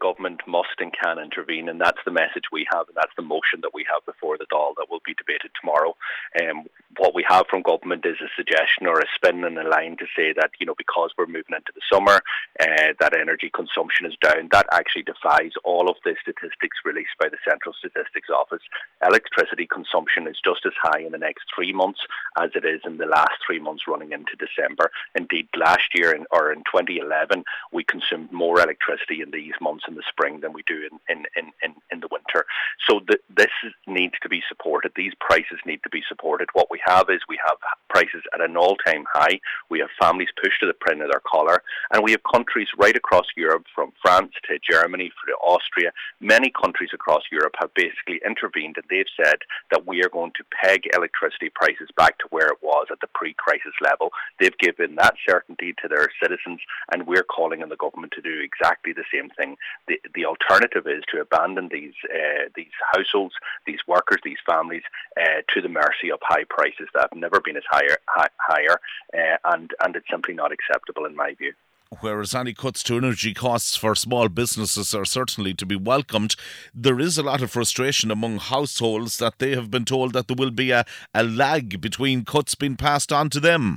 government must and can intervene, and that's the message we have, and that's the motion that we have before the Dáil that will be debated tomorrow. What we have from government is a suggestion or a spin and a line to say that, because we're moving into the summer, that energy consumption is down. That actually defies all of the statistics released by the Central Statistics Office. Electricity consumption is just as high in the next 3 months as it is in the last 3 months running into December. Indeed, last year in 2011, we consumed more electricity in these months in the spring than we do in the winter. So this needs to be supported. These prices need to be supported. What we have prices at an all-time high. We have families pushed to the print of their collar, and we have countries right across Europe, from France to Germany to Austria. Many countries across Europe have basically intervened, and they've said that we are going to peg electricity prices back to where it was at the pre-crisis level. They've given that certainty to their citizens, and we're calling on the government to do exactly the same thing. The alternative is to abandon these households, these workers, these families to the mercy of high prices that have never been as higher, and it's simply not acceptable in my view. Whereas any cuts to energy costs for small businesses are certainly to be welcomed, there is a lot of frustration among households that they have been told that there will be a lag between cuts being passed on to them.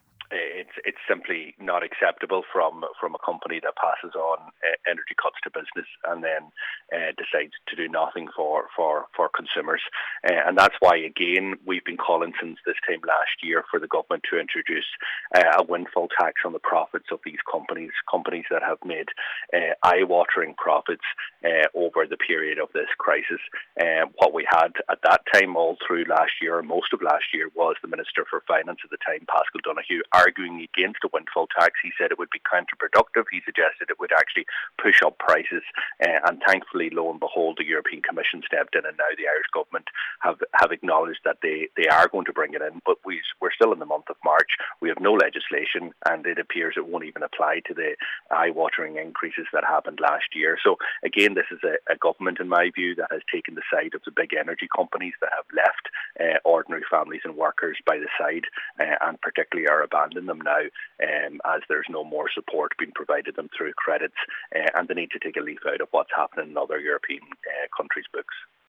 It's simply not acceptable from a company that passes on energy cuts to business and then decides to do nothing for consumers. And that's why, again, we've been calling since this time last year for the government to introduce a windfall tax on the profits of these companies that have made eye-watering profits over the period of this crisis. What we had at that time all through last year, most of last year, was the Minister for Finance at the time, Paschal Donohoe, arguing against a windfall tax. He said it would be counterproductive. He suggested it would actually push up prices, and thankfully, lo and behold, the European Commission stepped in, and now the Irish government have acknowledged that they are going to bring it in, but we're still in the month of March. We have no legislation, and it appears it won't even apply to the eye-watering increases that happened last year. So again, this is a government, in my view, that has taken the side of the big energy companies that have left ordinary families and workers by the side, and particularly are abandoning them now, as there's no more support being provided them through credits, and they need to take a leaf out of what's happening in other European countries' books.